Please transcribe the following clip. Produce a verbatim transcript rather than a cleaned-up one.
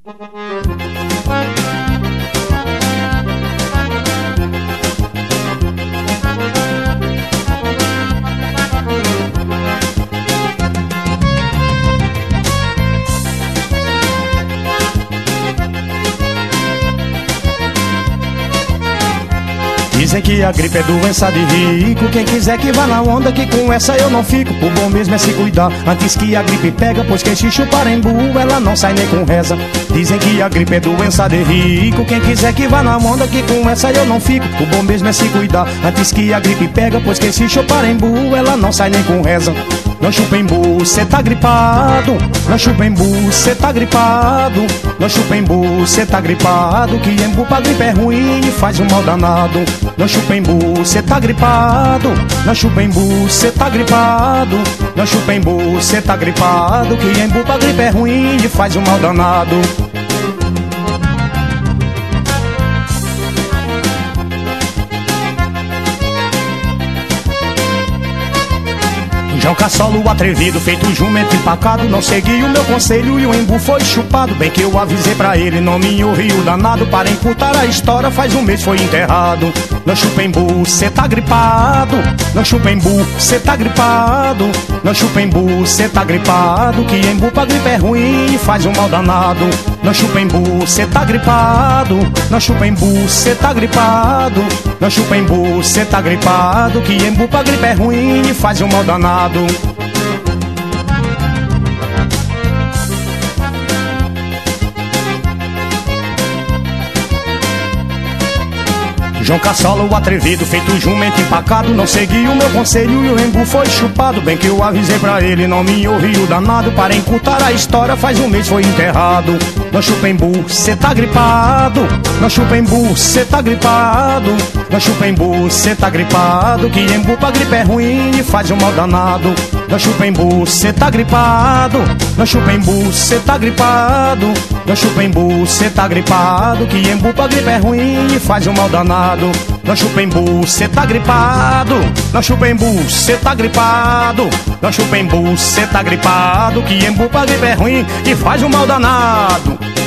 Dizem que a gripe é doença de rico. Quem quiser que vá na onda, que com essa eu não fico. O bom mesmo é se cuidar antes que a gripe pega, pois quem se chupar em burro, ela não sai nem com reza. Dizem que a gripe é doença de rico. Quem quiser que vá na onda, que com essa eu não fico. O bom mesmo é se cuidar antes que a gripe pega, pois quem se chupar em burro, ela não sai nem com reza. Não chupa em burro, cê tá gripado. Não chupa em burro, cê tá gripado. Não chupa em burro, cê tá gripado. Que embu pra gripe é ruim e faz um mal danado. Não chupa em burro, cê tá gripado. Não chupa em burro, cê tá gripado. Não chupa em burro, cê tá gripado. Que embu pra gripe é ruim e faz um mal danado. João Cassolo, o atrevido, feito jumento empacado, não seguiu o meu conselho e o embu foi chupado. Bem que eu avisei pra ele, não me ouviu danado. Para encurtar a história, faz um mês foi enterrado. Não chupa embu, cê tá gripado. Não chupa embu, cê tá gripado. Não chupa embu, cê tá gripado. Que embu pra gripe é ruim e faz um mal danado. Não chupa embu, cê tá gripado. Não chupa embu, cê tá gripado. Não chupa embu, cê tá gripado. Que embu pra gripe é ruim e faz um mal danado. João Cassolo, o atrevido, feito jumento empacado, não seguiu o meu conselho e o embu foi chupado. Bem que eu avisei pra ele, não me ouviu danado. Para encurtar a história, faz um mês foi enterrado. Não chupa embu, cê tá gripado. Não chupa embu, cê tá gripado. Não chupa embu, cê tá gripado. Que embu pra gripe é ruim e faz um mal danado. Não chupa embu, cê tá gripado. Não chupa embu, cê tá gripado. Não chupa embu, cê tá gripado. Que embu pra gripe é ruim e faz um mal danado. Não chupa embu, cê tá gripado. Não chupa embu, cê tá gripado. Não chupa embu, cê tá gripado. Que embu pra gripe é ruim e faz um mal danado.